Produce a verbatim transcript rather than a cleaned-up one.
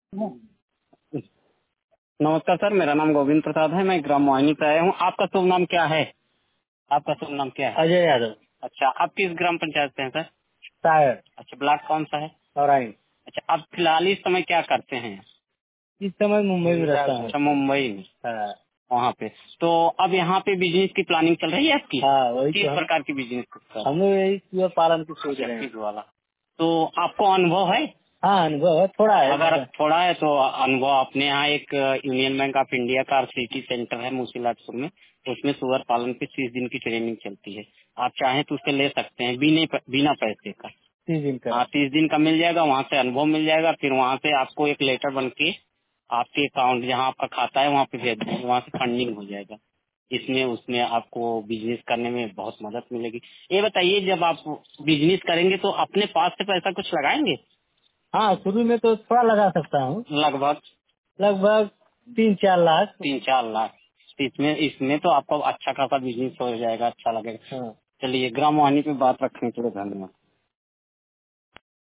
नमस्कार सर, मेरा नाम गोविंद प्रसाद है। मैं ग्राम मोहिनी से आया हूँ। आपका शुभ नाम क्या है? आपका शुभ नाम क्या है? अजय यादव। अच्छा, आप किस ग्राम पंचायत से हैं सर? सायर। अच्छा, ब्लॉक कौन सा है? सौराई। अच्छा, आप फिलहाल इस समय क्या करते हैं? इस समय मुंबई में रहता हूँ। अच्छा, मुंबई में। हाँ। वहाँ पे तो अब यहाँ पे बिजनेस की प्लानिंग चल रही है आपकी? हाँ, वही किस तो हम प्रकार की बिजनेस कर? हम लोग यही सुअर पालन की सोच रहे हैं। फिश वाला। तो आपको अनुभव है? हाँ, अनुभव है, थोड़ा है। अगर थोड़ा है तो अनुभव, अपने यहाँ एक यूनियन बैंक ऑफ इंडिया का सिटी सेंटर है मुशीलाटपुर में, तो उसमें सुअर पालन की तीस दिन की ट्रेनिंग चलती है। आप चाहें तो उससे ले सकते हैं बिना बिना पैसे का। तीस दिन का। हाँ, तीस दिन का मिल जाएगा, वहाँ से अनुभव मिल जाएगा। फिर वहाँ से आपको एक लेटर बन के आपके अकाउंट जहाँ आपका खाता है वहाँ पे भेज देंगे, वहाँ से फंडिंग हो जाएगा। इसमें उसमें आपको बिजनेस करने में बहुत मदद मिलेगी। ये बताइए, जब आप बिजनेस करेंगे तो अपने पास से पैसा कुछ लगाएंगे? हाँ, शुरू में तो थोड़ा लगा सकता हूँ। लगभग लगभग तीन चार लाख। तीन चार लाख। इसमें इसमें तो आपको अच्छा खासा बिजनेस हो जाएगा, अच्छा लगेगा। हाँ। चलिए, ग्राम वाणी पे बात रखने के लिए धन्यवाद।